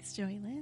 Thanks, Joylyn.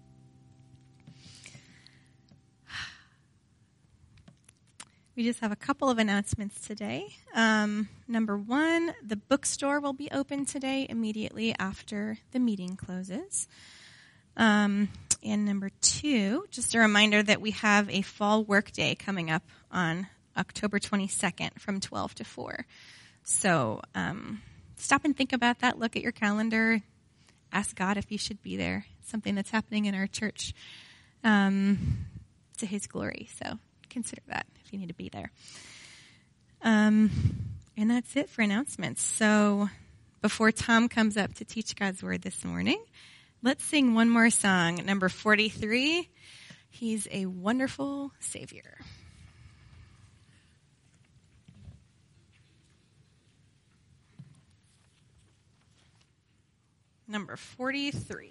We just have a couple of announcements today. Number one, the bookstore will be open today immediately after the meeting closes. And number two, just a reminder that we have a fall work day coming up on October 22nd from 12 to 4. So stop and think about that. Look at your calendar. Ask God if you should be there. It's something that's happening in our church to His glory. So consider that if you need to be there. And that's it for announcements. So before Tom comes up to teach God's Word this morning, let's sing one more song, number 43, He's a Wonderful Savior. Number 43.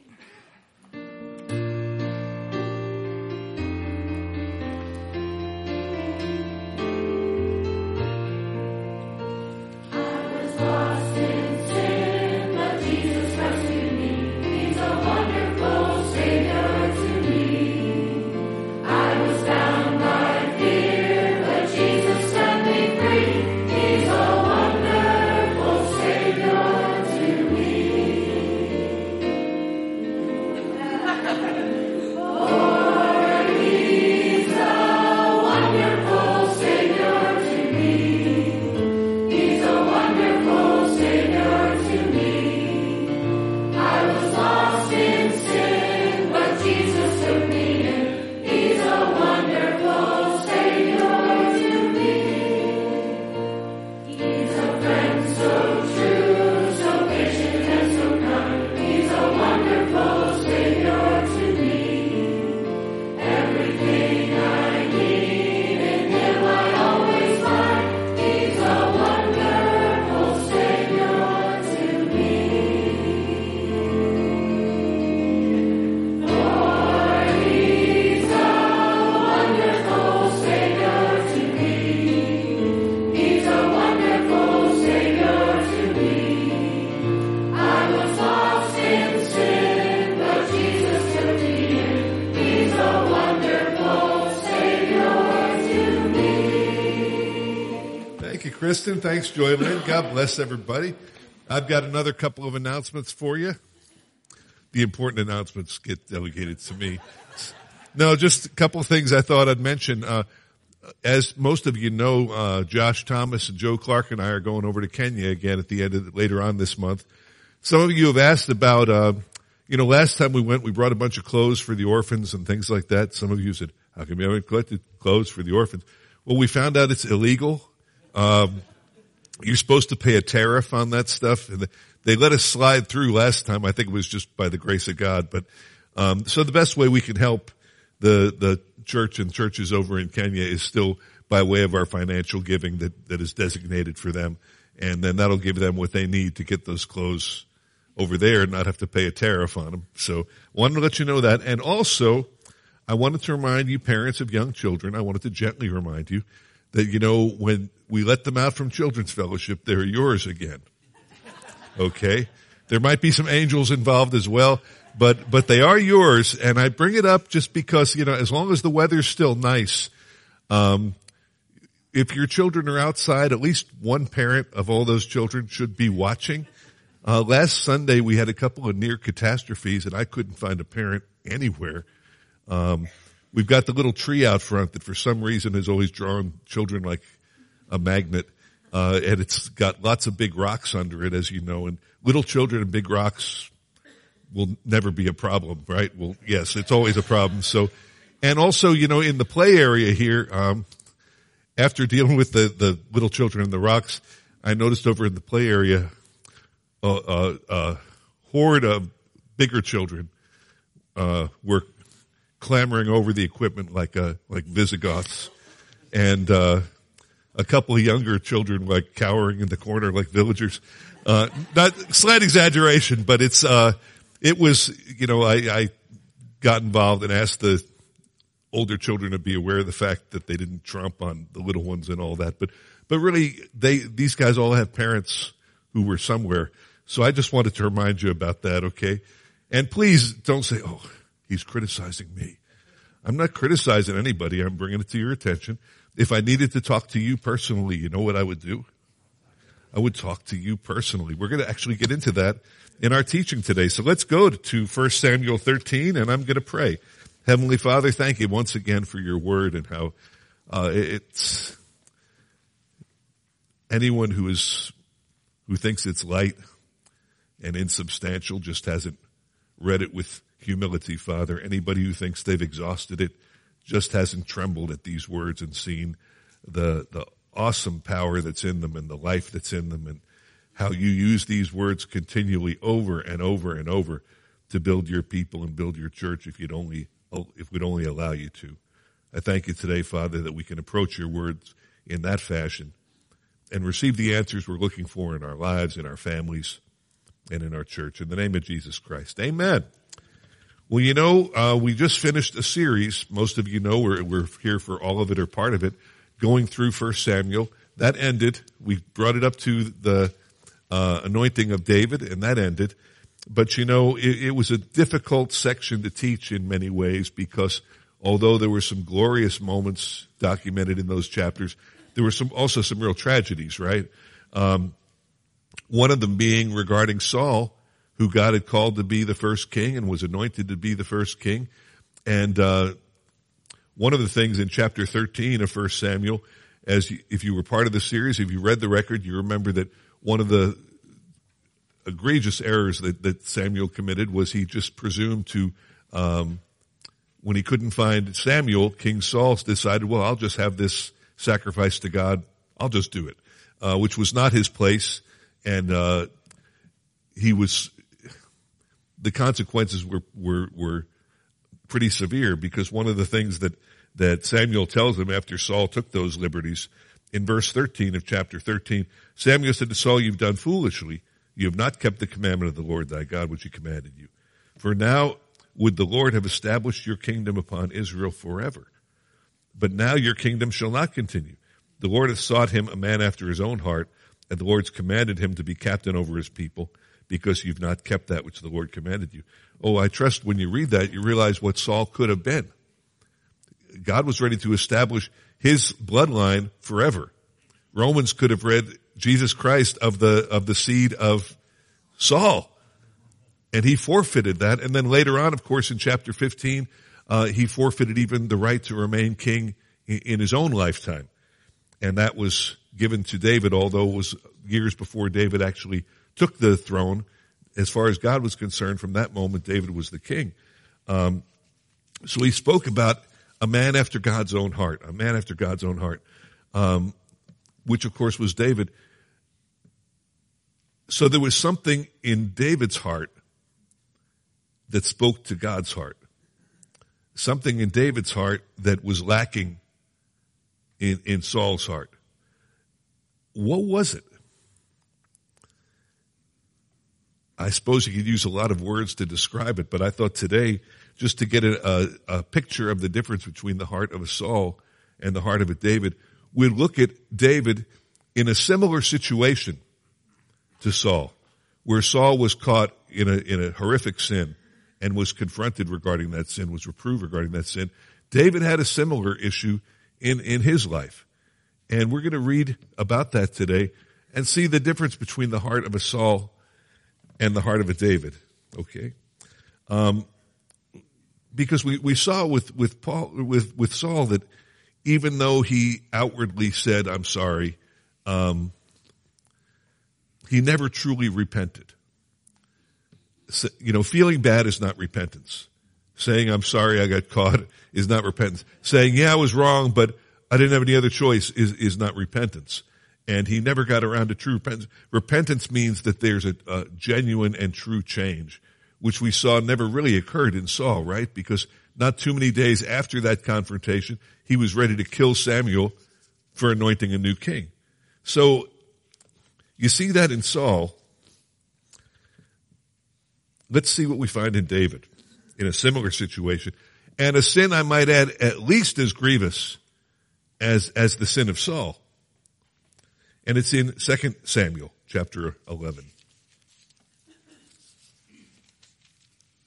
Kristen, thanks, Joylyn. God bless everybody. I've got another couple of announcements for you. The important announcements get delegated to me. No, just a couple of things I thought I'd mention. As most of you know, Josh Thomas and Joe Clark and I are going over to Kenya again at the end of later on this month. Some of you have asked about, last time we went, we brought a bunch of clothes for the orphans and things like that. Some of you said, how come you haven't collected clothes for the orphans? Well, we found out it's illegal. You're supposed to pay a tariff on that stuff. And they let us slide through last time. I think it was just by the grace of God. But, so the best way we can help the church and churches over in Kenya is still by way of our financial giving that is designated for them. And then that'll give them what they need to get those clothes over there and not have to pay a tariff on them. So wanted to let you know that. And also, I wanted to remind you, parents of young children, I wanted to gently remind you that, when we let them out from Children's Fellowship, they're yours again. Okay? There might be some angels involved as well, but they are yours. And I bring it up just because, as long as the weather's still nice, if your children are outside, at least one parent of all those children should be watching. Last Sunday we had a couple of near catastrophes and I couldn't find a parent anywhere. We've got the little tree out front that for some reason has always drawn children like a magnet. And it's got lots of big rocks under it, as you know, and little children and big rocks will never be a problem, right? Well, yes, it's always a problem. So, and also, in the play area here, after dealing with the little children and the rocks, I noticed over in the play area, a horde of bigger children, were clambering over the equipment like Visigoths, and a couple of younger children like cowering in the corner like villagers. Not slight exaggeration, but it was, I got involved and asked the older children to be aware of the fact that they didn't tromp on the little ones and all that. But really, these guys all have parents who were somewhere. So I just wanted to remind you about that, okay? And please don't say, oh, he's criticizing me. I'm not criticizing anybody. I'm bringing it to your attention. If I needed to talk to you personally, you know what I would do? I would talk to you personally. We're going to actually get into that in our teaching today. So let's go to 1 Samuel 13, and I'm going to pray. Heavenly Father, thank you once again for your word and how it's anyone who thinks it's light and insubstantial just hasn't read it with humility, Father. Anybody who thinks they've exhausted it just hasn't trembled at these words and seen the awesome power that's in them and the life that's in them, and how you use these words continually over and over and over to build your people and build your church if we'd only allow you to. I thank you today, Father, that we can approach your words in that fashion and receive the answers we're looking for in our lives, in our families, and in our church. In the name of Jesus Christ. Amen. Well, you know, we just finished a series. Most of you know we're here for all of it or part of it, going through 1 Samuel. That ended. We brought it up to the anointing of David, and that ended. But, you know, it was a difficult section to teach in many ways, because although there were some glorious moments documented in those chapters, there were also some real tragedies, right? One of them being regarding Saul, who God had called to be the first king and was anointed to be the first king. And one of the things in chapter 13 of 1 Samuel, if you were part of the series, if you read the record, you remember that one of the egregious errors that Samuel committed was he just presumed to, when he couldn't find Samuel, King Saul decided, well, I'll just have this sacrifice to God. I'll just do it, which was not his place. And the consequences were pretty severe, because one of the things that Samuel tells him after Saul took those liberties, in verse 13 of chapter 13, Samuel said to Saul, you've done foolishly. You have not kept the commandment of the Lord thy God, which he commanded you. For now would the Lord have established your kingdom upon Israel forever. But now your kingdom shall not continue. The Lord hath sought him a man after his own heart, and the Lord's commanded him to be captain over his people, because you've not kept that which the Lord commanded you. Oh, I trust when you read that, you realize what Saul could have been. God was ready to establish his bloodline forever. Romans could have read Jesus Christ of the seed of Saul, and he forfeited that. And then later on, of course, in chapter 15, he forfeited even the right to remain king in his own lifetime. And that was given to David, although it was years before David actually took the throne. As far as God was concerned, from that moment, David was the king. So he spoke about a man after God's own heart, which of course was David. So there was something in David's heart that spoke to God's heart. Something in David's heart that was lacking in Saul's heart. What was it? I suppose you could use a lot of words to describe it, but I thought today, just to get a picture of the difference between the heart of a Saul and the heart of a David, we'd look at David in a similar situation to Saul, where Saul was caught in a horrific sin and was confronted regarding that sin, was reproved regarding that sin. David had a similar issue in his life. And we're going to read about that today and see the difference between the heart of a Saul and the heart of a David. Okay? Because we saw with Saul that even though he outwardly said, I'm sorry, he never truly repented. So, feeling bad is not repentance. Saying, I'm sorry I got caught is not repentance. Saying, yeah, I was wrong, but I didn't have any other choice is not repentance. And he never got around to true repentance. Repentance means that there's a genuine and true change, which we saw never really occurred in Saul, right? Because not too many days after that confrontation, he was ready to kill Samuel for anointing a new king. So you see that in Saul. Let's see what we find in David in a similar situation. And a sin, I might add, at least as grievous as the sin of Saul. And it's in 2 Samuel chapter 11.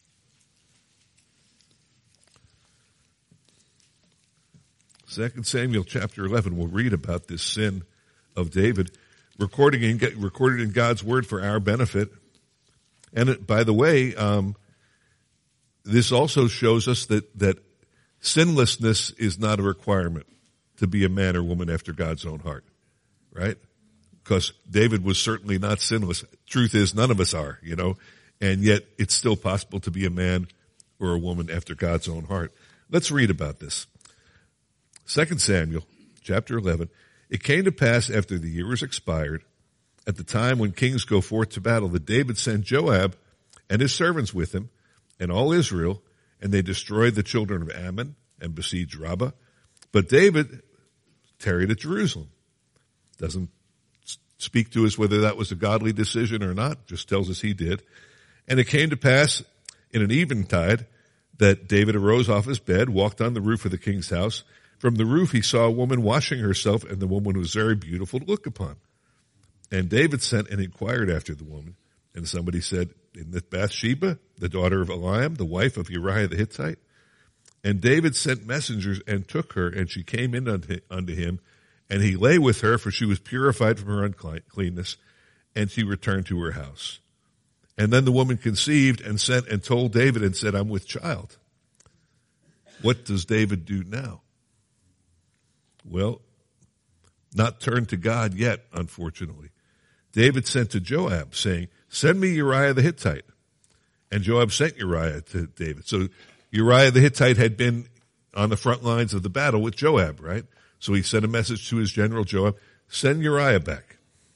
2 Samuel chapter 11, we'll read about this sin of David, recorded in God's word for our benefit. And by the way, this also shows us that sinlessness is not a requirement to be a man or woman after God's own heart, right? Because David was certainly not sinless. Truth is, none of us are, and yet it's still possible to be a man or a woman after God's own heart. Let's read about this. 2 Samuel chapter 11. It came to pass after the year was expired, at the time when kings go forth to battle, that David sent Joab and his servants with him and all Israel, and they destroyed the children of Ammon and besieged Rabbah. But David tarried at Jerusalem. Doesn't speak to us whether that was a godly decision or not, just tells us he did. And it came to pass in an eventide that David arose off his bed, walked on the roof of the king's house. From the roof he saw a woman washing herself, and the woman was very beautiful to look upon. And David sent and inquired after the woman. And somebody said, "Isn't it Bathsheba, the daughter of Eliam, the wife of Uriah the Hittite?" And David sent messengers and took her, and she came in unto him, and he lay with her, for she was purified from her uncleanness, and she returned to her house. And then the woman conceived and sent and told David and said, "I'm with child." What does David do now? Well, not turn to God yet, unfortunately. David sent to Joab, saying, "Send me Uriah the Hittite." And Joab sent Uriah to David. So Uriah the Hittite had been on the front lines of the battle with Joab, right? So he sent a message to his general Joab, "Send Uriah back."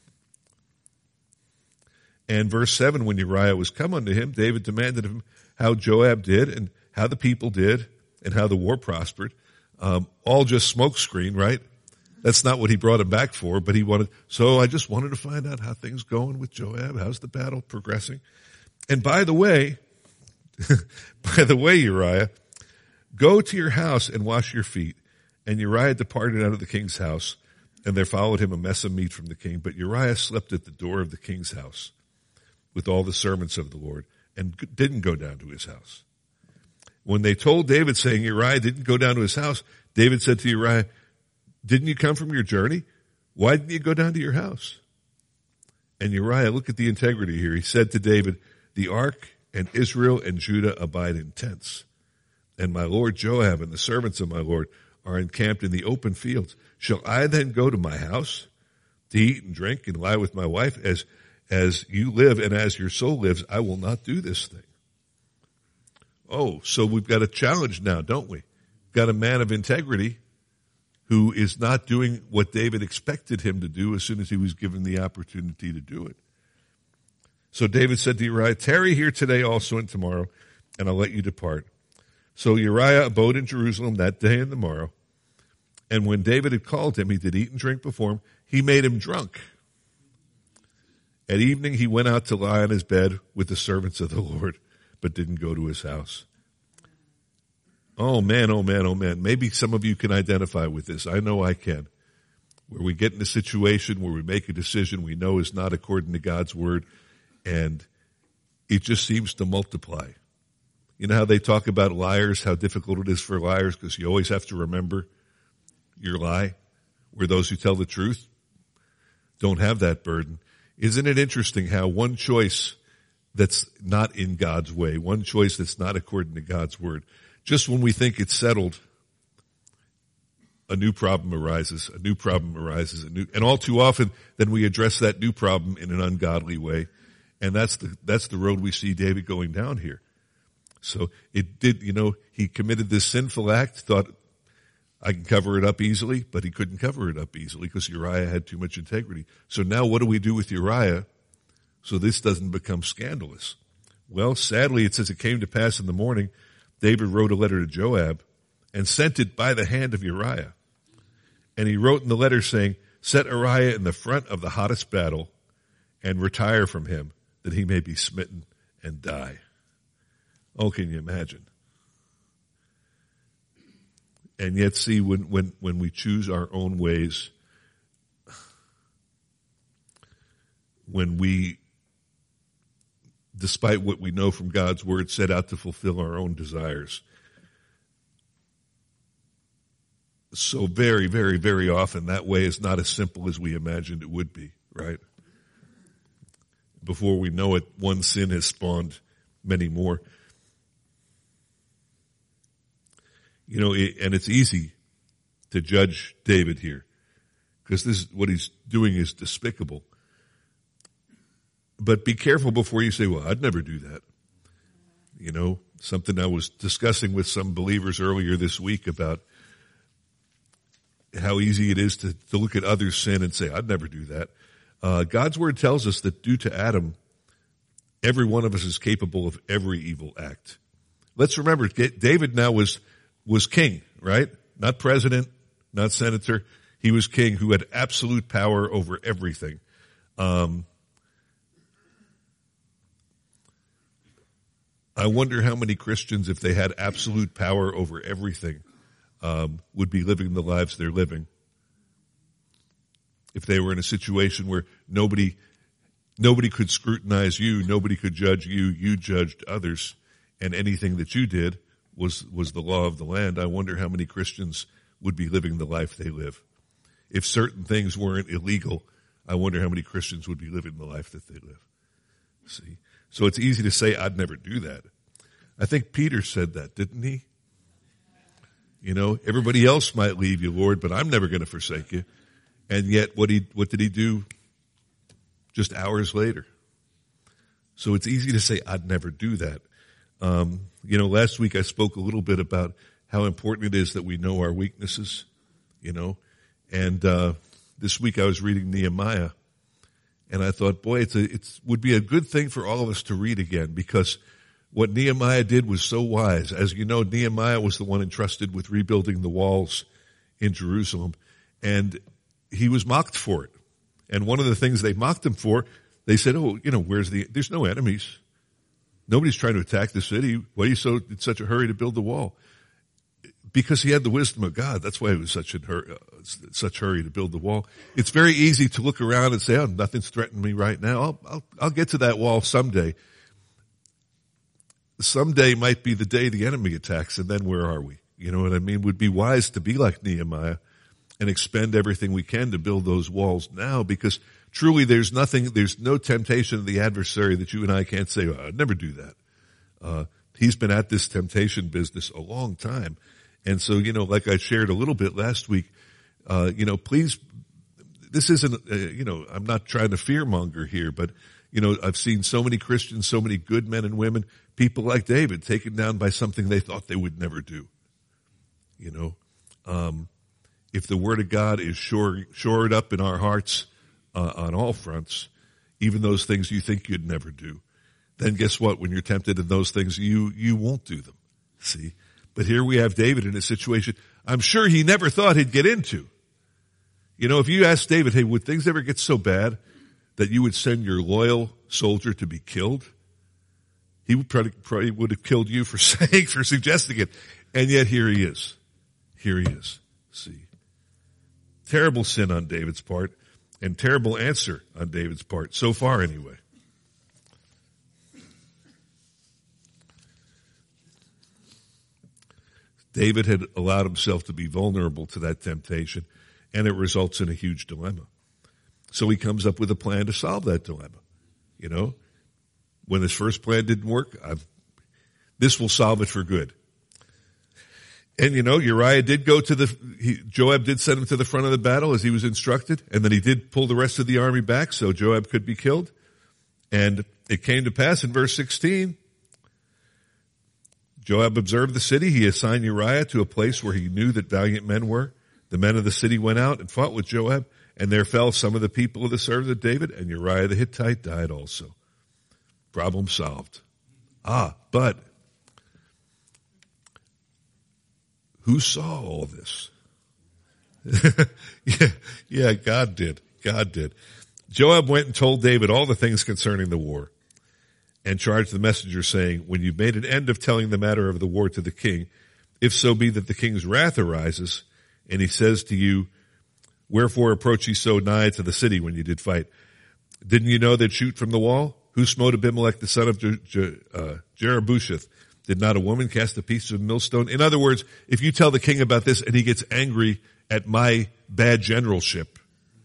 And verse 7, when Uriah was come unto him, David demanded of him how Joab did and how the people did and how the war prospered. All just smokescreen, right? That's not what he brought him back for, but so I just wanted to find out how things going with Joab. How's the battle progressing? And by the way, Uriah, go to your house and wash your feet. And Uriah departed out of the king's house, and there followed him a mess of meat from the king. But Uriah slept at the door of the king's house with all the servants of the Lord, and didn't go down to his house. When they told David, saying Uriah didn't go down to his house, David said to Uriah, "Didn't you come from your journey? Why didn't you go down to your house?" And Uriah, look at the integrity here. He said to David, "The ark and Israel and Judah abide in tents, and my lord Joab and the servants of my lord are encamped in the open fields. Shall I then go to my house to eat and drink and lie with my wife? As you live and as your soul lives, I will not do this thing." Oh, so we've got a challenge now, don't we? Got a man of integrity who is not doing what David expected him to do as soon as he was given the opportunity to do it. So David said to Uriah, "Tarry here today also and tomorrow, and I'll let you depart." So Uriah abode in Jerusalem that day and the morrow. And when David had called him, he did eat and drink before him. He made him drunk. At evening he went out to lie on his bed with the servants of the Lord, but didn't go to his house. Oh man, oh man, oh man. Maybe some of you can identify with this. I know I can. Where we get in a situation where we make a decision we know is not according to God's word, and it just seems to multiply. You know how they talk about liars, how difficult it is for liars because you always have to remember your lie, where those who tell the truth don't have that burden. Isn't it interesting how one choice that's not in God's way, one choice that's not according to God's word, just when we think it's settled, a new problem arises, and all too often then we address that new problem in an ungodly way. And that's the road we see David going down here. So he committed this sinful act, thought, I can cover it up easily, but he couldn't cover it up easily because Uriah had too much integrity. So now what do we do with Uriah so this doesn't become scandalous? Well, sadly, it says it came to pass in the morning, David wrote a letter to Joab and sent it by the hand of Uriah. And he wrote in the letter saying, "Set Uriah in the front of the hottest battle and retire from him, that he may be smitten and die." Oh, can you imagine? And yet, see, when we choose our own ways, when we, despite what we know from God's word, set out to fulfill our own desires, So very, very, very often that way is not as simple as we imagined it would be, right? Before we know it, one sin has spawned many more. And it's easy to judge David here because this is what he's doing is despicable. But be careful before you say, well, I'd never do that. Something I was discussing with some believers earlier this week about how easy it is to look at others' sin and say, I'd never do that. God's word tells us that due to Adam, every one of us is capable of every evil act. Let's remember, David now was king, right? Not president, not senator. He was king who had absolute power over everything. I wonder how many Christians, if they had absolute power over everything, would be living the lives they're living. If they were in a situation where nobody could scrutinize you, nobody could judge you, you judged others, and anything that you did was the law of the land, I wonder how many Christians would be living the life they live. If certain things weren't illegal, I wonder how many Christians would be living the life that they live. See? So it's easy to say, I'd never do that. I think Peter said that, didn't he? Everybody else might leave you, Lord, but I'm never going to forsake you. And yet, what did he do just hours later? So it's easy to say, I'd never do that. Last week I spoke a little bit about how important it is that we know our weaknesses, and this week I was reading Nehemiah, and I thought, boy, it would be a good thing for all of us to read again, because what Nehemiah did was so wise. As you know, Nehemiah was the one entrusted with rebuilding the walls in Jerusalem, and he was mocked for it. And one of the things they mocked him for, they said, there's no enemies. Nobody's trying to attack the city. Why are you in such a hurry to build the wall? Because he had the wisdom of God. That's why he was such hurry to build the wall. It's very easy to look around and say, oh, nothing's threatening me right now. I'll get to that wall someday. Someday might be the day the enemy attacks, and then where are we? You know what I mean? It would be wise to be like Nehemiah and expend everything we can to build those walls now, because truly there's no temptation of the adversary that you and I can't say, I'd never do that. He's been at this temptation business a long time. And so, like I shared a little bit last week, please, this isn't, I'm not trying to fearmonger here, but, I've seen so many Christians, so many good men and women, people like David taken down by something they thought they would never do. If the Word of God is shored up in our hearts on all fronts, even those things you think you'd never do, then guess what? When you're tempted in those things, you won't do them. See? But here we have David in a situation I'm sure he never thought he'd get into. If you ask David, hey, would things ever get so bad that you would send your loyal soldier to be killed? He would probably would have killed you for suggesting it. And yet here he is. Here he is. See? Terrible sin on David's part, and terrible answer on David's part, so far anyway. David had allowed himself to be vulnerable to that temptation, and it results in a huge dilemma. So he comes up with a plan to solve that dilemma. When his first plan didn't work, this will solve it for good. And Uriah did go Joab did send him to the front of the battle as he was instructed, and then he did pull the rest of the army back so Joab could be killed. And it came to pass in verse 16, Joab observed the city. He assigned Uriah to a place where he knew that valiant men were. The men of the city went out and fought with Joab, and there fell some of the people of the servants of David, and Uriah the Hittite died also. Problem solved. But who saw all this? Yeah, God did. God did. Joab went and told David all the things concerning the war, and charged the messenger, saying, when you've made an end of telling the matter of the war to the king, if so be that the king's wrath arises, and he says to you, wherefore approach ye so nigh to the city when you did fight? Didn't you know they'd shoot from the wall? Who smote Abimelech the son of Jerubbesheth, Did not a woman cast a piece of millstone? In other words, if you tell the king about this and he gets angry at my bad generalship,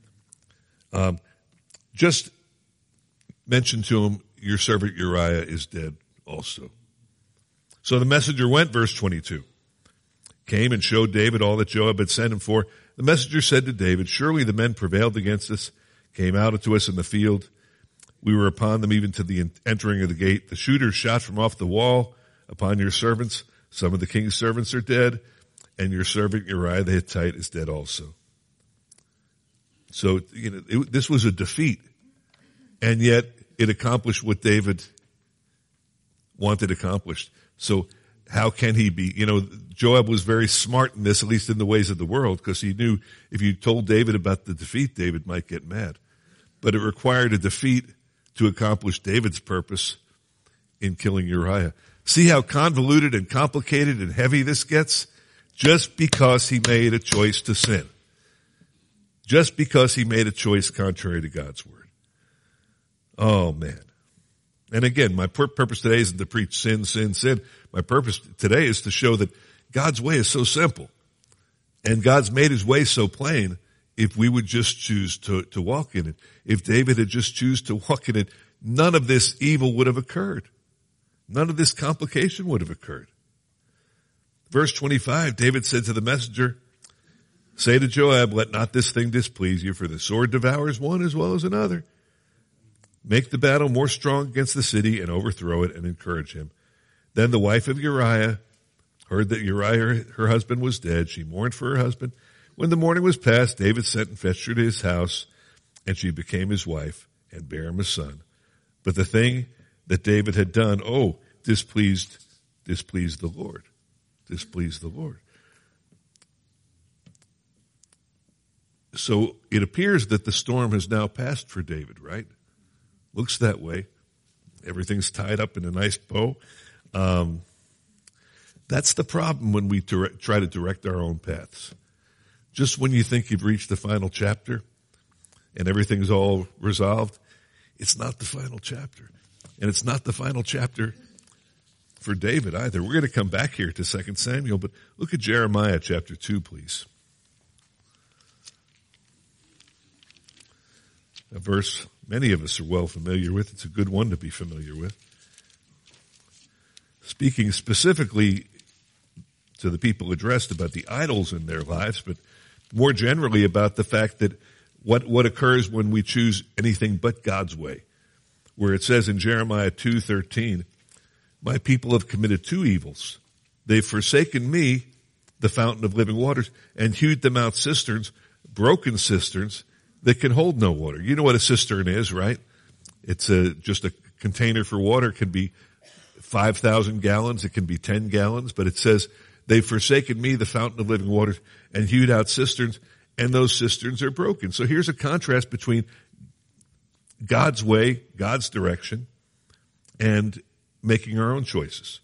just mention to him, your servant Uriah is dead also. So the messenger went, verse 22, came and showed David all that Joab had sent him for. The messenger said to David, surely the men prevailed against us, came out to us in the field. We were upon them even to the entering of the gate. The shooters shot from off the wall upon your servants. Some of the king's servants are dead, and your servant Uriah the Hittite is dead also. So, this was a defeat, and yet it accomplished what David wanted accomplished. So how can he be? Joab was very smart in this, at least in the ways of the world, because he knew if you told David about the defeat, David might get mad. But it required a defeat to accomplish David's purpose in killing Uriah. See how convoluted and complicated and heavy this gets? Just because he made a choice to sin. Just because he made a choice contrary to God's word. Oh man. And again, my purpose today isn't to preach sin, sin, sin. My purpose today is to show that God's way is so simple. And God's made his way so plain if we would just choose to walk in it. If David had just choose to walk in it, none of this evil would have occurred. None of this complication would have occurred. Verse 25, David said to the messenger, say to Joab, let not this thing displease you, for the sword devours one as well as another. Make the battle more strong against the city and overthrow it and encourage him. Then the wife of Uriah heard that Uriah, her husband, was dead. She mourned for her husband. When the morning was past, David sent and fetched her to his house, and she became his wife and bare him a son. But the thing that David had done, displeased the Lord. Displeased the Lord. So it appears that the storm has now passed for David, right? Looks that way. Everything's tied up in a nice bow. That's the problem when we try to direct our own paths. Just when you think you've reached the final chapter and everything's all resolved, it's not the final chapter. And it's not the final chapter for David either. We're going to come back here to 2 Samuel, but look at Jeremiah chapter 2, please. A verse many of us are well familiar with. It's a good one to be familiar with. Speaking specifically to the people addressed about the idols in their lives, but more generally about the fact that what occurs when we choose anything but God's way. Where it says in Jeremiah 2:13, my people have committed two evils. They've forsaken me, the fountain of living waters, and hewed them out cisterns, broken cisterns, that can hold no water. You know what a cistern is, right? It's just a container for water. It can be 5,000 gallons. It can be 10 gallons. But it says, they've forsaken me, the fountain of living waters, and hewed out cisterns, and those cisterns are broken. So here's a contrast between God's way, God's direction, and making our own choices.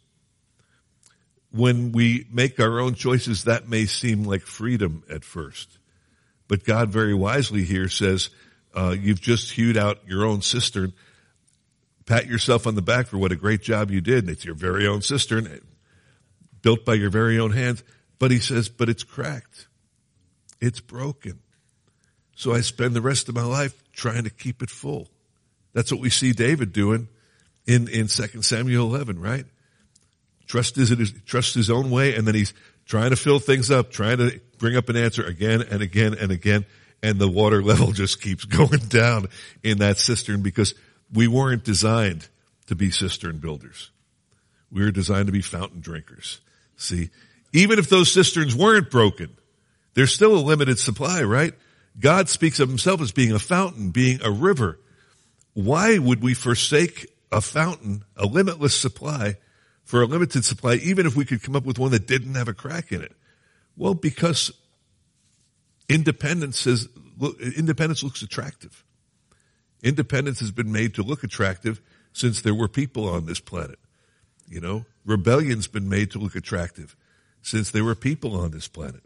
When we make our own choices, that may seem like freedom at first. But God very wisely here says, you've just hewed out your own cistern. Pat yourself on the back for what a great job you did. It's your very own cistern, built by your very own hands. But he says, but it's cracked. It's broken. So I spend the rest of my life trying to keep it full. That's what we see David doing in 2 Samuel 11, right? Trust his own way, and then he's trying to fill things up, trying to bring up an answer again and again and again, and the water level just keeps going down in that cistern because we weren't designed to be cistern builders. We were designed to be fountain drinkers. See, even if those cisterns weren't broken, there's still a limited supply, right? God speaks of himself as being a fountain, being a river. Why would we forsake a fountain, a limitless supply, for a limited supply, even if we could come up with one that didn't have a crack in it? Well, because independence looks attractive. Independence has been made to look attractive since there were people on this planet. You know, rebellion's been made to look attractive since there were people on this planet.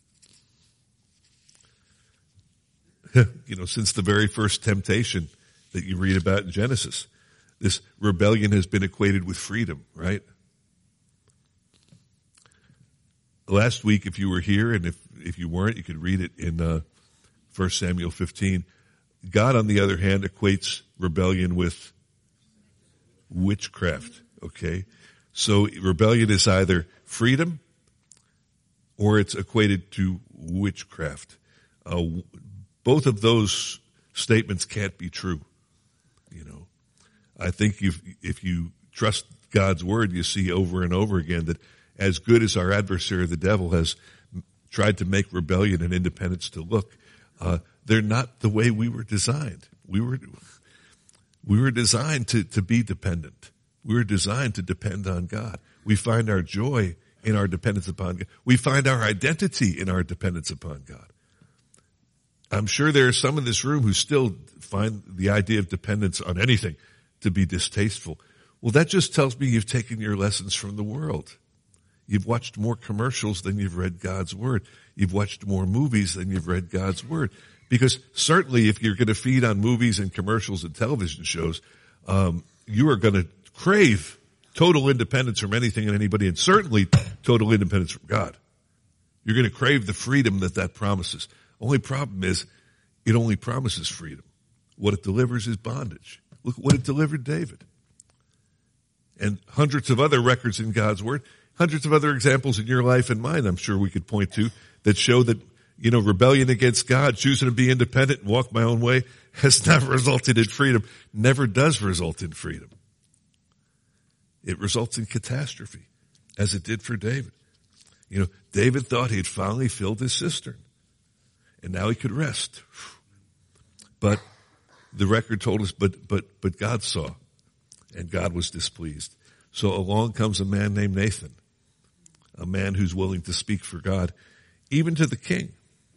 You know, since the very first temptation that you read about in Genesis. This rebellion has been equated with freedom, right? Last week, if you were here, and if you weren't, you could read it in 1 Samuel 15. God, on the other hand, equates rebellion with witchcraft, okay? So rebellion is either freedom or it's equated to witchcraft. Both of those statements can't be true, you know. I think if you trust God's word, you see over and over again that as good as our adversary, the devil, has tried to make rebellion and independence to look, they're not the way we were designed. We were designed to be dependent. We were designed to depend on God. We find our joy in our dependence upon God. We find our identity in our dependence upon God. I'm sure there are some in this room who still find the idea of dependence on anything to be distasteful. Well, that just tells me you've taken your lessons from the world. You've watched more commercials than you've read God's word. You've watched more movies than you've read God's word. Because certainly if you're going to feed on movies and commercials and television shows, you are going to crave total independence from anything and anybody, and certainly total independence from God. You're going to crave the freedom that promises. Only problem is it only promises freedom. What it delivers is bondage. Look what it delivered David. And hundreds of other records in God's word, hundreds of other examples in your life and mine, I'm sure we could point to, that show that, you know, rebellion against God, choosing to be independent and walk my own way, has never resulted in freedom, never does result in freedom. It results in catastrophe, as it did for David. You know, David thought he had finally filled his cistern, and now he could rest. But the record told us, but God saw, and God was displeased. So along comes a man named Nathan, a man who's willing to speak for God, even to the king.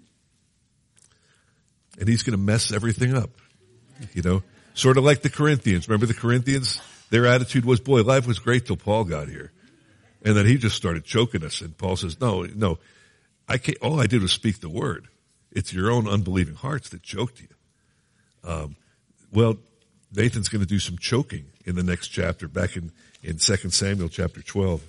And he's going to mess everything up, you know, sort of like the Corinthians. Remember the Corinthians? Their attitude was, boy, life was great till Paul got here. And then he just started choking us. And Paul says, no, I can't, all I did was speak the word. It's your own unbelieving hearts that choked you. Well, Nathan's going to do some choking in the next chapter, back in 2 Samuel chapter 12.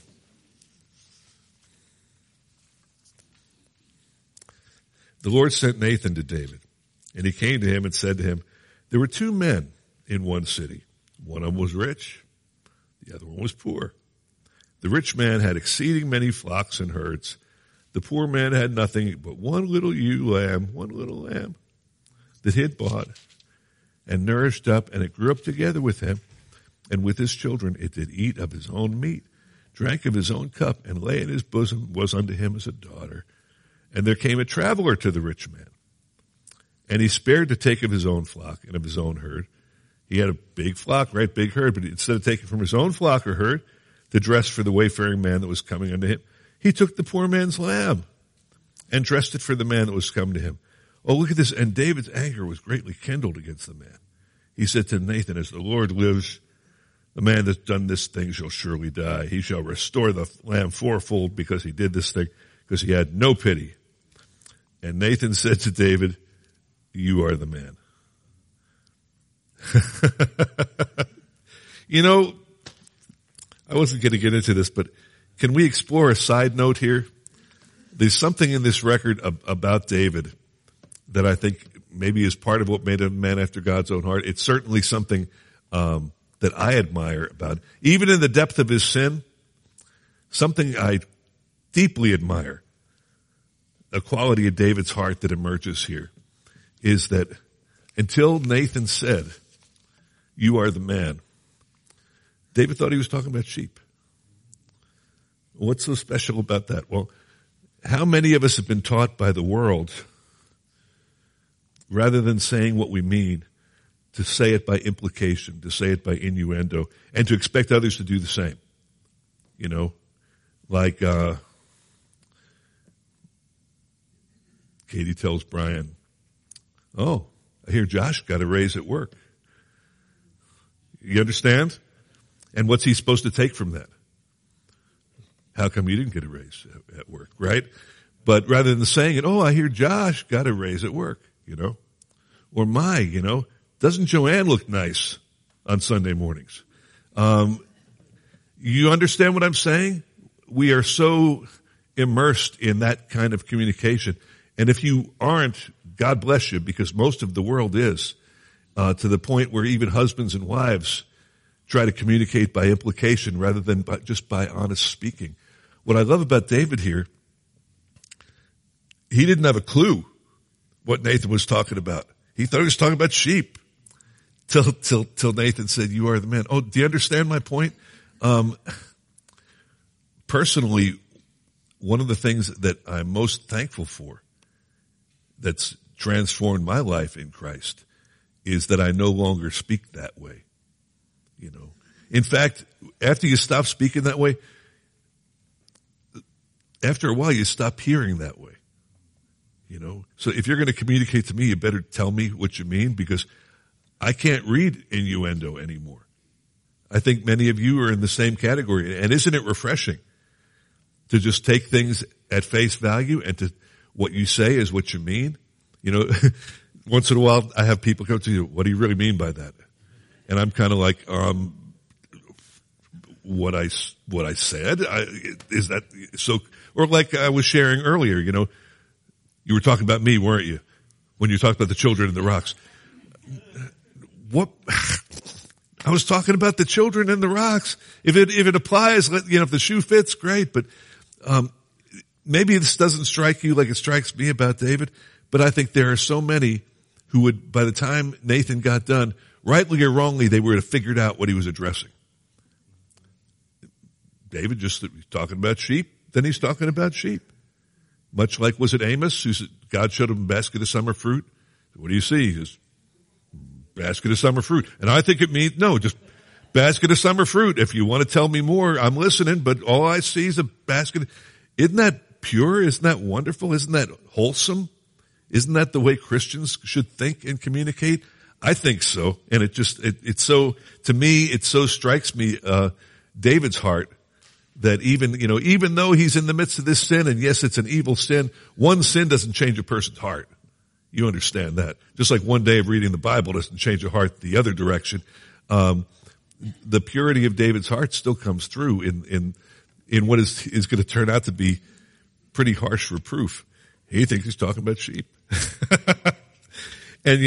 The Lord sent Nathan to David, and he came to him and said to him, there were two men in one city. One of them was rich, the other one was poor. The rich man had exceeding many flocks and herds. The poor man had nothing but one little little lamb that he had bought and nourished up, and it grew up together with him and with his children. It did eat of his own meat, drank of his own cup, and lay in his bosom, was unto him as a daughter. And there came a traveler to the rich man, and he spared to take of his own flock and of his own herd. He had a big flock, right, big herd, but instead of taking from his own flock or herd to dress for the wayfaring man that was coming unto him, he took the poor man's lamb and dressed it for the man that was come to him. Oh, look at this. And David's anger was greatly kindled against the man. He said to Nathan, as the Lord lives, the man that's done this thing shall surely die. He shall restore the lamb fourfold because he did this thing, because he had no pity. And Nathan said to David, you are the man. You know, I wasn't going to get into this, but can we explore a side note here? There's something in this record about David that I think maybe is part of what made him a man after God's own heart. It's certainly something that I admire about. Even in the depth of his sin, something I deeply admire, a quality of David's heart that emerges here, is that until Nathan said, you are the man, David thought he was talking about sheep. What's so special about that? Well, how many of us have been taught by the world, rather than saying what we mean, to say it by implication, to say it by innuendo, and to expect others to do the same? You know, like Katie tells Brian, oh, I hear Josh got a raise at work. You understand? And what's he supposed to take from that? How come you didn't get a raise at work, right? But rather than saying it, oh, I hear Josh got a raise at work, you know? Or you know, doesn't Joanne look nice on Sunday mornings? You understand what I'm saying? We are so immersed in that kind of communication. And if you aren't, God bless you, because most of the world is, to the point where even husbands and wives try to communicate by implication rather than just by honest speaking. What I love about David here, he didn't have a clue what Nathan was talking about. He thought he was talking about sheep till Nathan said, "You are the man." Oh, do you understand my point? Personally, one of the things that I'm most thankful for that's transformed my life in Christ is that I no longer speak that way. You know, in fact, after you stop speaking that way, after a while you stop hearing that way. You know, so if you're going to communicate to me, you better tell me what you mean, because I can't read innuendo anymore. I think many of you are in the same category. And isn't it refreshing to just take things at face value and to what you say is what you mean? You know, once in a while I have people come to you, "What do you really mean by that?" And I'm kind of like, what I said, is that so? Or like I was sharing earlier, you know, you were talking about me, weren't you? When you talked about the children and the rocks. What? I was talking about the children and the rocks. If it applies, you know, if the shoe fits, great. But, maybe this doesn't strike you like it strikes me about David, but I think there are so many who would, by the time Nathan got done, rightly or wrongly, they would have figured out what he was addressing. David just talking about sheep, then he's talking about sheep. Much like, was it Amos who said, God showed him a basket of summer fruit? What do you see? He says, basket of summer fruit. And I think it means, no, just basket of summer fruit. If you want to tell me more, I'm listening, but all I see is a basket. Isn't that pure? Isn't that wonderful? Isn't that wholesome? Isn't that the way Christians should think and communicate? I think so. And it's so, to me, it so strikes me, David's heart, that even though he's in the midst of this sin, and yes, it's an evil sin, one sin doesn't change a person's heart. You understand that. Just like one day of reading the Bible doesn't change a heart the other direction. The purity of David's heart still comes through in what is going to turn out to be pretty harsh reproof. He thinks he's talking about sheep. And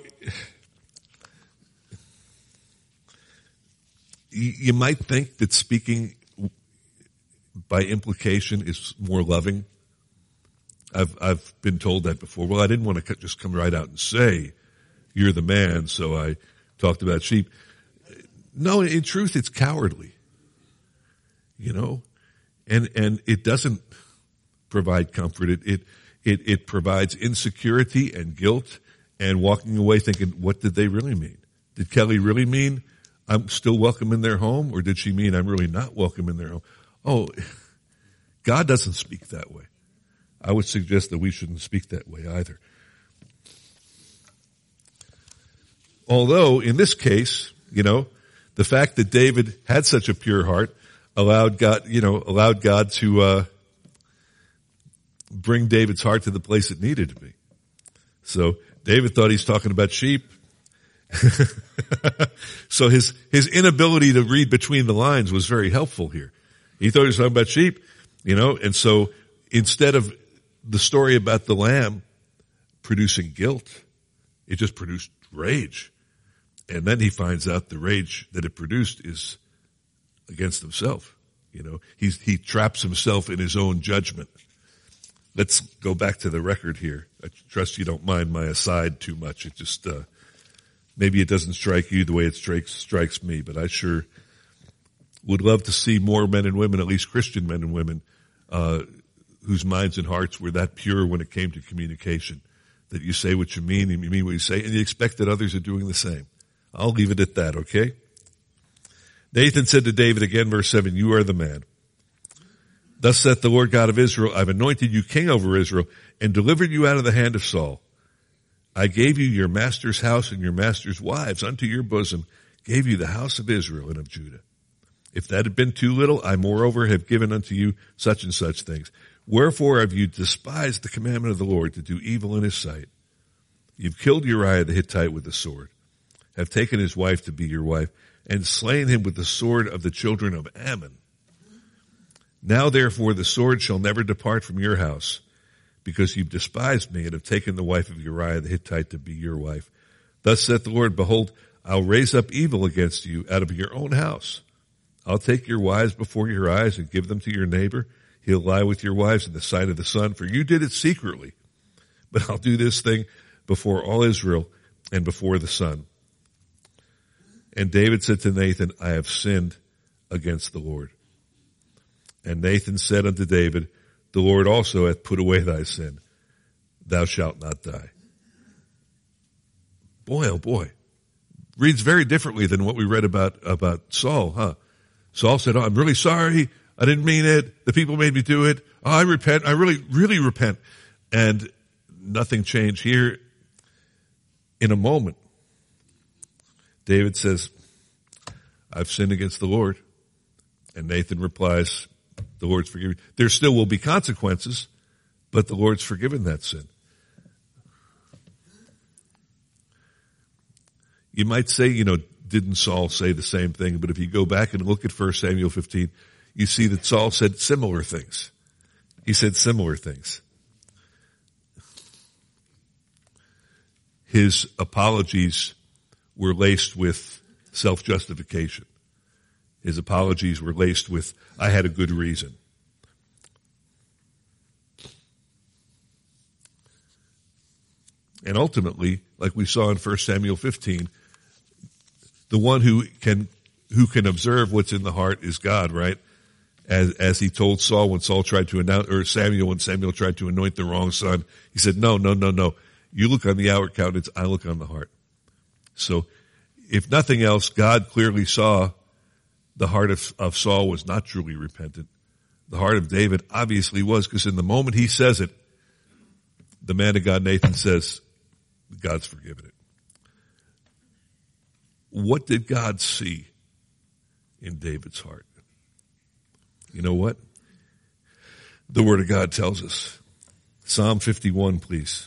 you might think that speaking by implication is more loving. I've been told that before. Well, I didn't want to just come right out and say, "You're the man," so I talked about sheep. No, in truth, it's cowardly. And it doesn't provide comfort. It provides insecurity and guilt and walking away thinking, what did they really mean? Did Kelly really mean I'm still welcome in their home, or did she mean I'm really not welcome in their home? Oh, God doesn't speak that way. I would suggest that we shouldn't speak that way either. Although, in this case, the fact that David had such a pure heart allowed God to bring David's heart to the place it needed to be. So David thought he's talking about sheep. So his inability to read between the lines was very helpful here. He thought he was talking about sheep, and so instead of the story about the lamb producing guilt, it just produced rage. And then he finds out the rage that it produced is against himself. He traps himself in his own judgment. Let's go back to the record here. I trust you don't mind my aside too much. It just, maybe it doesn't strike you the way it strikes me, but I sure would love to see more men and women, at least Christian men and women, whose minds and hearts were that pure when it came to communication, that you say what you mean and you mean what you say, and you expect that others are doing the same. I'll leave it at that, okay? Nathan said to David again, verse 7, "You are the man. Thus saith the Lord God of Israel, I've anointed you king over Israel and delivered you out of the hand of Saul. I gave you your master's house and your master's wives unto your bosom, gave you the house of Israel and of Judah. If that had been too little, I moreover have given unto you such and such things. Wherefore have you despised the commandment of the Lord to do evil in his sight? You've killed Uriah the Hittite with the sword. have taken his wife to be your wife, and slain him with the sword of the children of Ammon. Now therefore the sword shall never depart from your house, because you've despised me and have taken the wife of Uriah the Hittite to be your wife. Thus saith the Lord, behold, I'll raise up evil against you out of your own house. I'll take your wives before your eyes and give them to your neighbor. He'll lie with your wives in the sight of the sun, for you did it secretly. But I'll do this thing before all Israel and before the sun. And David said to Nathan, I have sinned against the Lord. And Nathan said unto David, the Lord also hath put away thy sin. Thou shalt not die. Boy, oh boy. Reads very differently than what we read about Saul, huh? Saul said, oh, I'm really sorry. I didn't mean it. The people made me do it. Oh, I repent. I really repent. And nothing changed here. In a moment, David says, I've sinned against the Lord. And Nathan replies, the Lord's forgiven. There still will be consequences, but the Lord's forgiven that sin. You might say, didn't Saul say the same thing? But if you go back and look at 1 Samuel 15, you see that Saul said similar things. He said similar things. His apologies were laced with self-justification. His apologies were laced with, I had a good reason. And ultimately, like we saw in 1 Samuel 15, the one who can observe what's in the heart is God, right? As he told Saul when Saul tried to announce, or Samuel when Samuel tried to anoint the wrong son, he said, no. You look on the outward countenance, I look on the heart. So, if nothing else, God clearly saw the heart of Saul was not truly repentant. The heart of David obviously was, because in the moment he says it, the man of God, Nathan, says, God's forgiven it. What did God see in David's heart? You know what? The Word of God tells us. Psalm 51, please.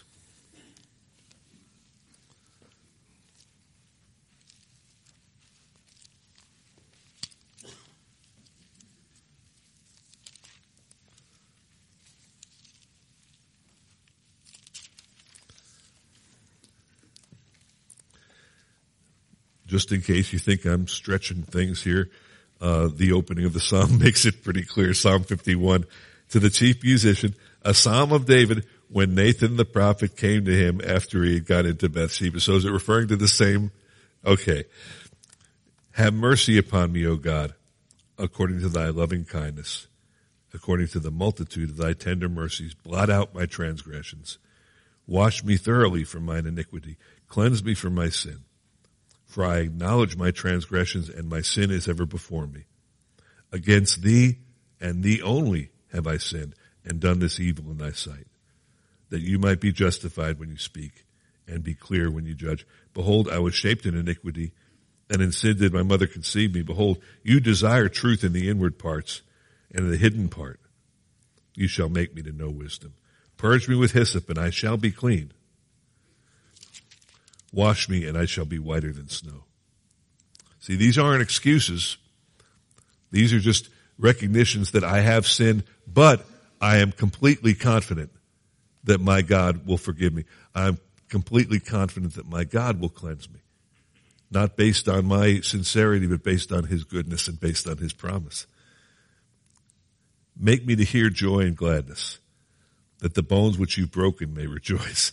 Just in case you think I'm stretching things here, the opening of the psalm makes it pretty clear. Psalm 51, to the chief musician, a psalm of David when Nathan the prophet came to him after he had got into Bathsheba. So is it referring to the same? Okay. Have mercy upon me, O God, according to thy loving kindness, according to the multitude of thy tender mercies. Blot out my transgressions. Wash me thoroughly from mine iniquity. Cleanse me from my sin. For I acknowledge my transgressions, and my sin is ever before me. Against thee and thee only have I sinned, and done this evil in thy sight, that you might be justified when you speak, and be clear when you judge. Behold, I was shaped in iniquity, and in sin did my mother conceive me. Behold, you desire truth in the inward parts, and in the hidden part you shall make me to know wisdom. Purge me with hyssop, and I shall be clean. Wash me, and I shall be whiter than snow. See, these aren't excuses. These are just recognitions that I have sinned, but I am completely confident that my God will forgive me. I'm completely confident that my God will cleanse me. Not based on my sincerity, but based on his goodness and based on his promise. Make me to hear joy and gladness, that the bones which you've broken may rejoice.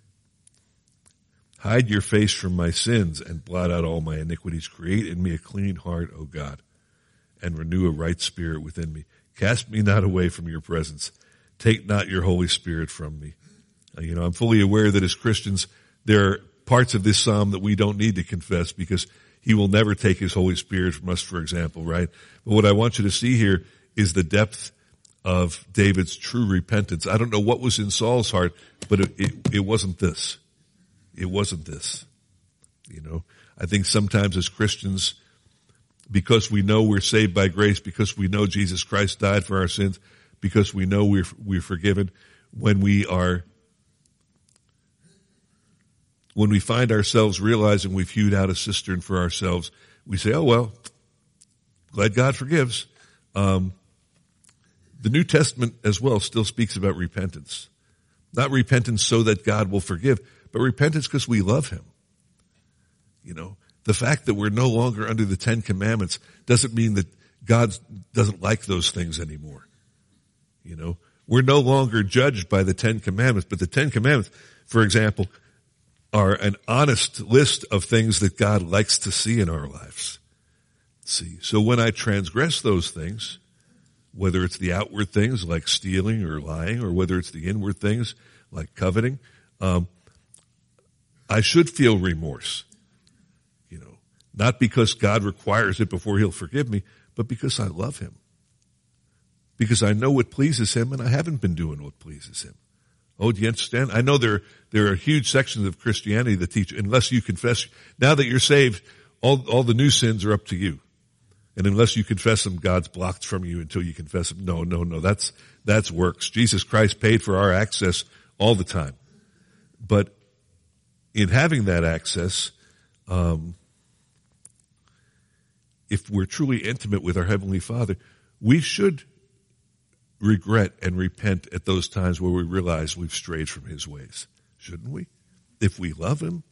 Hide your face from my sins and blot out all my iniquities. Create in me a clean heart, O God, and renew a right spirit within me. Cast me not away from your presence. Take not your Holy Spirit from me. I'm fully aware that as Christians, there are parts of this psalm that we don't need to confess because he will never take his Holy Spirit from us, for example, right? But what I want you to see here is the depth of David's true repentance. I don't know what was in Saul's heart, but it wasn't this. It wasn't this. I think sometimes as Christians, because we know we're saved by grace, because we know Jesus Christ died for our sins, because we know we're forgiven, when we are when we find ourselves realizing we've hewed out a cistern for ourselves, we say, oh, well, glad God forgives. The New Testament as well still speaks about repentance. Not repentance so that God will forgive, but repentance because we love him. You know, the fact that we're no longer under the 10 Commandments doesn't mean that God doesn't like those things anymore. You know, we're no longer judged by the 10 Commandments, but the 10 Commandments, for example, are an honest list of things that God likes to see in our lives. See, so when I transgress those things, whether it's the outward things like stealing or lying, or whether it's the inward things like coveting, I should feel remorse. You know, not because God requires it before he'll forgive me, but because I love him. Because I know what pleases him and I haven't been doing what pleases him. Oh, do you understand? I know there are huge sections of Christianity that teach, unless you confess, now that you're saved, all the new sins are up to you. And unless you confess them, God's blocked from you until you confess them. No, that's works. Jesus Christ paid for our access all the time. But in having that access, if we're truly intimate with our Heavenly Father, we should regret and repent at those times where we realize we've strayed from his ways. Shouldn't we? If we love him,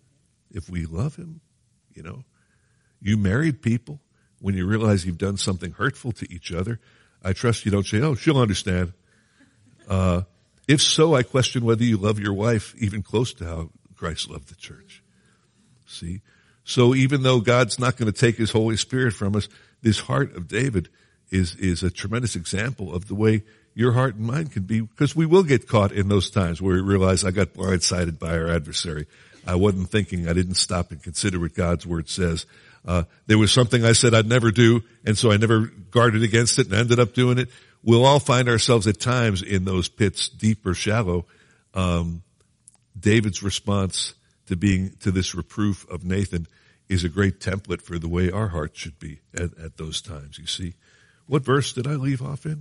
you know. You married people, when you realize you've done something hurtful to each other, I trust you don't say, oh, she'll understand. If so, I question whether you love your wife even close to how Christ loved the church. See? So even though God's not going to take his Holy Spirit from us, this heart of David is a tremendous example of the way your heart and mine can be, because we will get caught in those times where we realize I got blindsided by our adversary. I wasn't thinking. I didn't stop and consider what God's word says. There was something I said I'd never do, and so I never guarded against it and ended up doing it. We'll all find ourselves at times in those pits, deep or shallow. David's response to this reproof of Nathan is a great template for the way our hearts should be at those times, you see. What verse did I leave off in?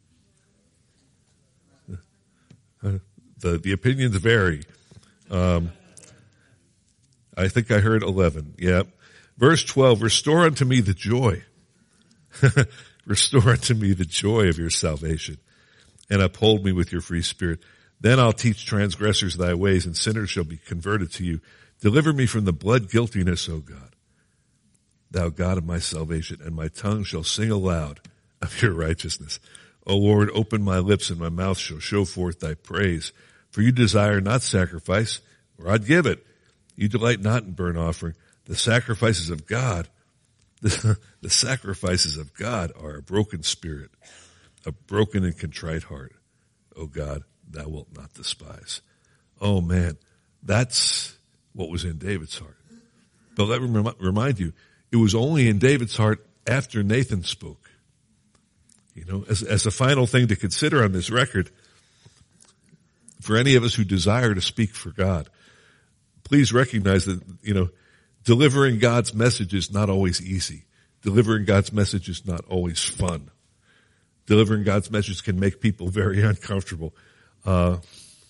The opinions vary. I think I heard 11. Yeah. Verse 12, restore unto me the joy. Restore unto me the joy of your salvation, and uphold me with your free spirit. Then I'll teach transgressors thy ways, and sinners shall be converted to you. Deliver me from the blood guiltiness, O God, thou God of my salvation, and my tongue shall sing aloud of your righteousness. O Lord, open my lips, and my mouth shall show forth thy praise. For you desire not sacrifice, or I'd give it. You delight not in burnt offering. The sacrifices of God, the sacrifices of God are a broken spirit, a broken and contrite heart. O God, thou wilt not despise. Oh man, that's what was in David's heart. But let me remind you, it was only in David's heart after Nathan spoke. You know, as a final thing to consider on this record, for any of us who desire to speak for God, please recognize that, you know, delivering God's message is not always easy. Delivering God's message is not always fun. Delivering God's message can make people very uncomfortable. But,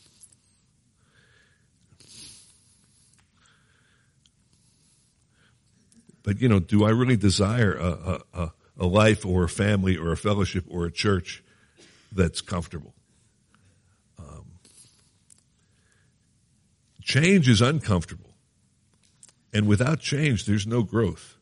you know, do I really desire a life or a family or a fellowship or a church that's comfortable? Change is uncomfortable. And without change, there's no growth.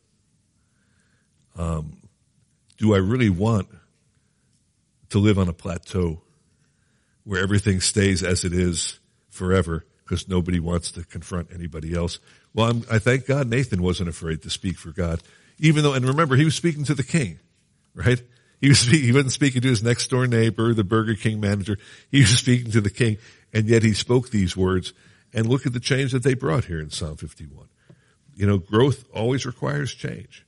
Do I really want to live on a plateau where everything stays as it is forever because nobody wants to confront anybody else? Well, I thank God Nathan wasn't afraid to speak for God, even though, and remember, he was speaking to the king, right? He wasn't speaking to his next door neighbor, the Burger King manager. He was speaking to the king, and yet he spoke these words. And look at the change that they brought here in Psalm 51. You know, growth always requires change.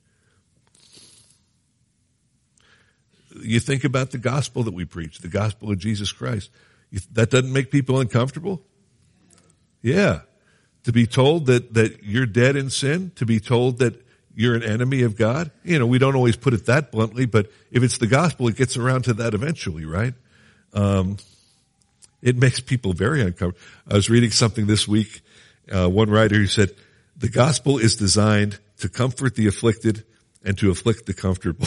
You think about the gospel that we preach, the gospel of Jesus Christ. That doesn't make people uncomfortable? Yeah. To be told that you're dead in sin, to be told that you're an enemy of God. You know, we don't always put it that bluntly, but if it's the gospel, it gets around to that eventually, right? It makes people very uncomfortable. I was reading something this week, One writer who said, the gospel is designed to comfort the afflicted and to afflict the comfortable.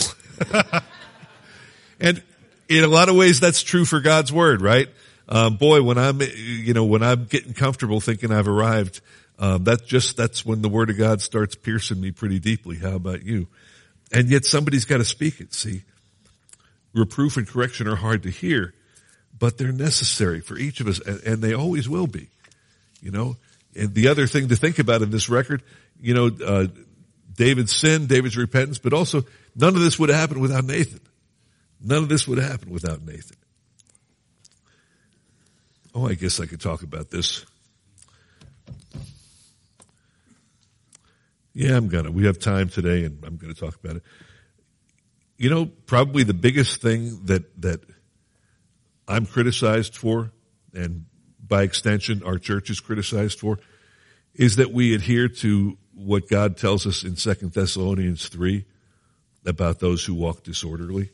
And in a lot of ways, that's true for God's word, right? Boy, when I'm getting comfortable thinking I've arrived, that's when the word of God starts piercing me pretty deeply. How about you? And yet somebody's got to speak it. See, reproof and correction are hard to hear, but they're necessary for each of us, and they always will be, And the other thing to think about in this record, David's sin, David's repentance, but also none of this would happen without Nathan. None of this would happen without Nathan. Oh, I guess I could talk about this. Yeah, we have time today, and I'm gonna talk about it. Probably the biggest thing that I'm criticized for, and by extension our church is criticized for, is that we adhere to what God tells us in 2 Thessalonians 3 about those who walk disorderly.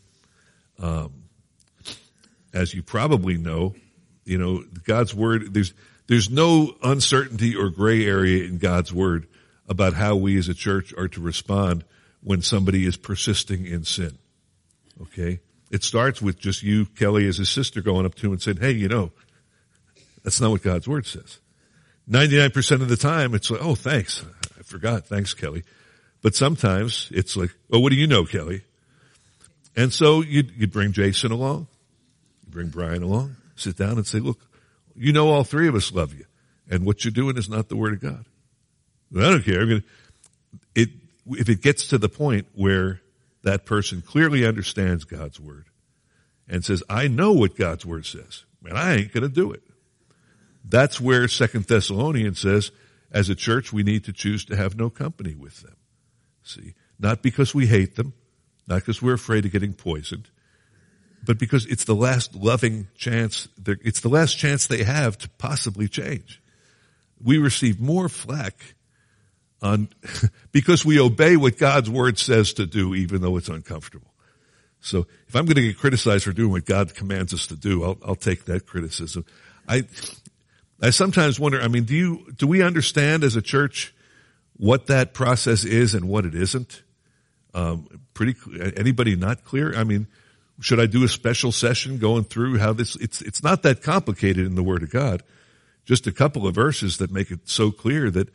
As you probably know, God's word, there's no uncertainty or gray area in God's word about how we as a church are to respond when somebody is persisting in sin. Okay? It starts with just you, Kelly, as his sister, going up to him and saying, hey, that's not what God's word says. 99% of the time, it's like, oh, thanks. I forgot. Thanks, Kelly. But sometimes it's like, oh, what do you know, Kelly? And so you'd bring Jason along. You bring Brian along. Sit down and say, look, all three of us love you. And what you're doing is not the word of God. I don't care. If it gets to the point where that person clearly understands God's word and says, I know what God's word says, and I ain't going to do it. That's where 2 Thessalonians says, as a church, we need to choose to have no company with them. See, not because we hate them, not because we're afraid of getting poisoned, but because it's the last loving chance, it's the last chance they have to possibly change. We receive more flack because we obey what God's word says to do, even though it's uncomfortable. So if I'm going to get criticized for doing what God commands us to do, I'll take that criticism. I sometimes wonder, do we understand as a church what that process is and what it isn't? Anybody not clear? Should I do a special session going through how it's not that complicated in the Word of God. Just a couple of verses that make it so clear that,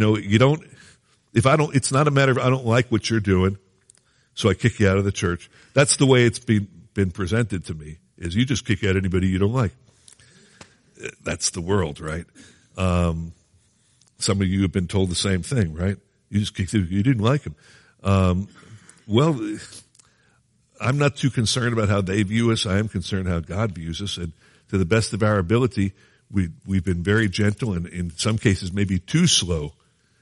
it's not a matter of I don't like what you're doing, so I kick you out of the church. That's the way it's been presented to me, is you just kick out anybody you don't like. That's the world, right? Some of you have been told the same thing, right? You just kicked you didn't like him. Well, I'm not too concerned about how they view us. I am concerned how God views us. And to the best of our ability, we've been very gentle and in some cases maybe too slow,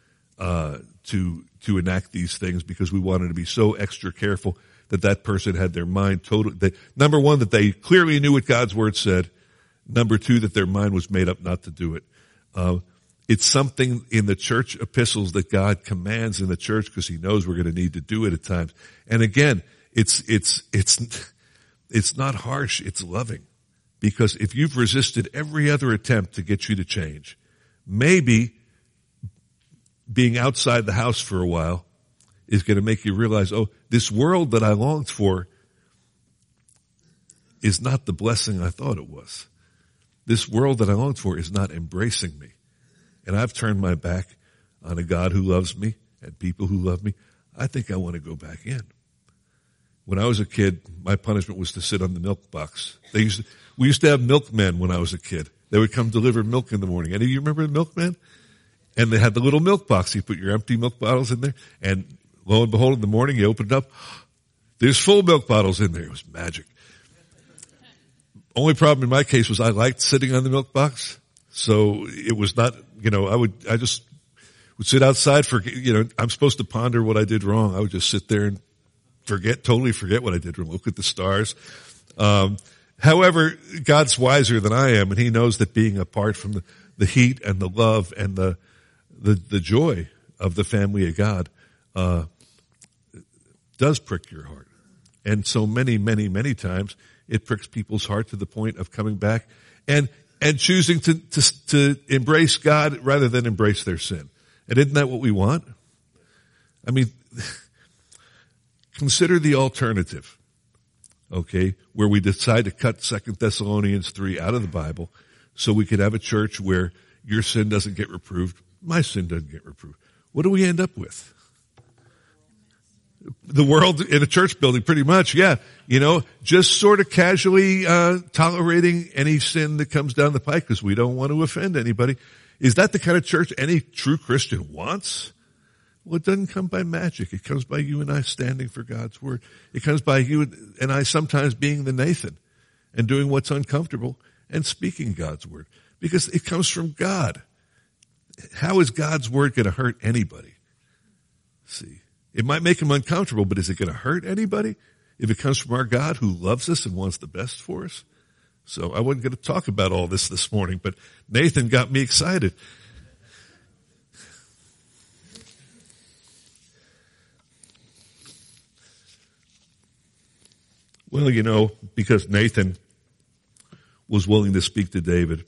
to enact these things because we wanted to be so extra careful that person had their mind totally, number one, that they clearly knew what God's word said. Number two, that their mind was made up not to do it. It's something in the church epistles that God commands in the church because he knows we're going to need to do it at times. And again, it's not harsh, it's loving. Because if you've resisted every other attempt to get you to change, maybe being outside the house for a while is going to make you realize, oh, this world that I longed for is not the blessing I thought it was. This world that I longed for is not embracing me. And I've turned my back on a God who loves me and people who love me. I think I want to go back in. When I was a kid, my punishment was to sit on the milk box. We used to have milkmen when I was a kid. They would come deliver milk in the morning. Any of you remember the milkmen? And they had the little milk box. You put your empty milk bottles in there, and lo and behold, in the morning you open it up, there's full milk bottles in there. It was magic. Only problem in my case was I liked sitting on the milk box. So it was not, I just would sit outside I'm supposed to ponder what I did wrong. I would just sit there and totally forget what I did wrong. Look at the stars. However, God's wiser than I am, and he knows that being apart from the heat and the love and the joy of the family of God, does prick your heart. And so many, many, many times it pricks people's heart to the point of coming back. And and choosing to embrace God rather than embrace their sin. And isn't that what we want? I mean, consider the alternative, okay, where we decide to cut 2 Thessalonians 3 out of the Bible so we could have a church where your sin doesn't get reproved, my sin doesn't get reproved. What do we end up with? The world in a church building, pretty much, yeah. Just sort of casually tolerating any sin that comes down the pike because we don't want to offend anybody. Is that the kind of church any true Christian wants? Well, it doesn't come by magic. It comes by you and I standing for God's word. It comes by you and I sometimes being the Nathan and doing what's uncomfortable and speaking God's word because it comes from God. How is God's word going to hurt anybody? See, it might make them uncomfortable, but is it going to hurt anybody if it comes from our God who loves us and wants the best for us? So I wasn't going to talk about all this morning, but Nathan got me excited. Well, because Nathan was willing to speak to David,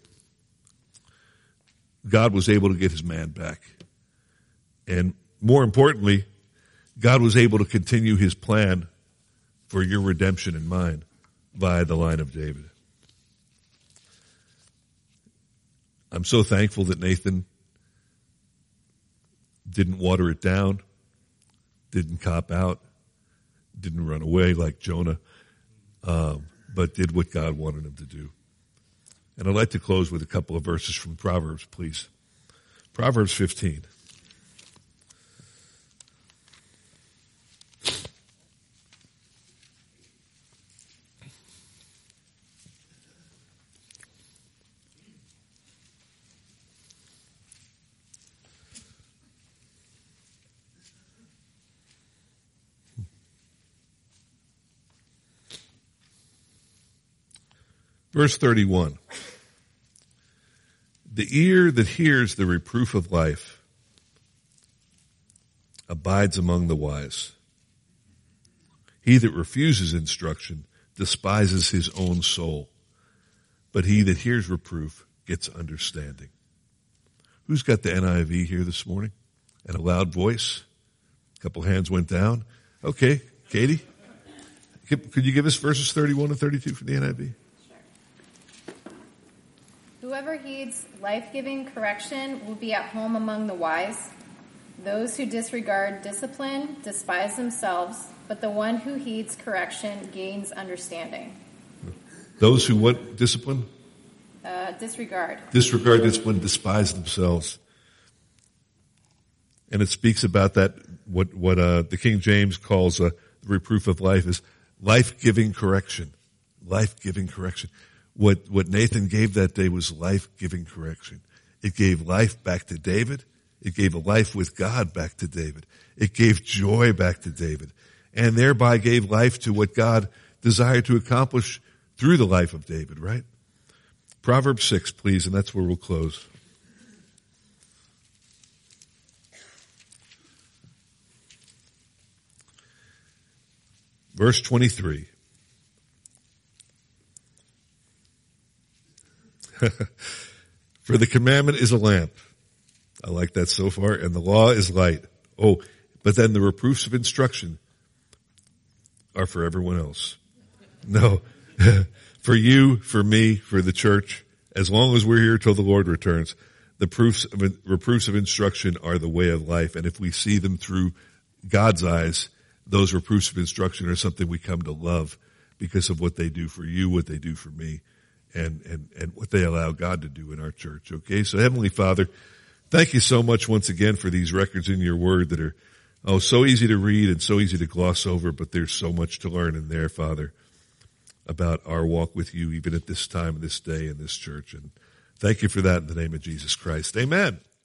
God was able to get his man back. And more importantly, God was able to continue his plan for your redemption and mine via the line of David. I'm so thankful that Nathan didn't water it down, didn't cop out, didn't run away like Jonah, but did what God wanted him to do. And I'd like to close with a couple of verses from Proverbs, please. Proverbs 15. Verse 31. The ear that hears the reproof of life abides among the wise. He that refuses instruction despises his own soul, but he that hears reproof gets understanding. Who's got the NIV here this morning? And a loud voice? A couple hands went down. Okay, Katie? Could you give us verses 31 and 32 from the NIV? Whoever heeds life-giving correction will be at home among the wise. Those who disregard discipline despise themselves, but the one who heeds correction gains understanding. Those who what discipline? Disregard. Disregard discipline, despise themselves. And it speaks about that, what the King James calls the reproof of life is life-giving correction. Life-giving correction. What Nathan gave that day was life-giving correction. It gave life back to David. It gave a life with God back to David. It gave joy back to David. And thereby gave life to what God desired to accomplish through the life of David, right? Proverbs 6, please, and that's where we'll close. Verse 23. For the commandment is a lamp. I like that so far. And the law is light. Oh, but then the reproofs of instruction are for everyone else. No. For you, for me, for the church, as long as we're here till the Lord returns, the reproofs of instruction are the way of life. And if we see them through God's eyes, those reproofs of instruction are something we come to love because of what they do for you, what they do for me. And what they allow God to do in our church. Okay. So Heavenly Father, thank you so much once again for these records in your word that are, so easy to read and so easy to gloss over, but there's so much to learn in there, Father, about our walk with you, even at this time, this day, in this church. And thank you for that in the name of Jesus Christ. Amen.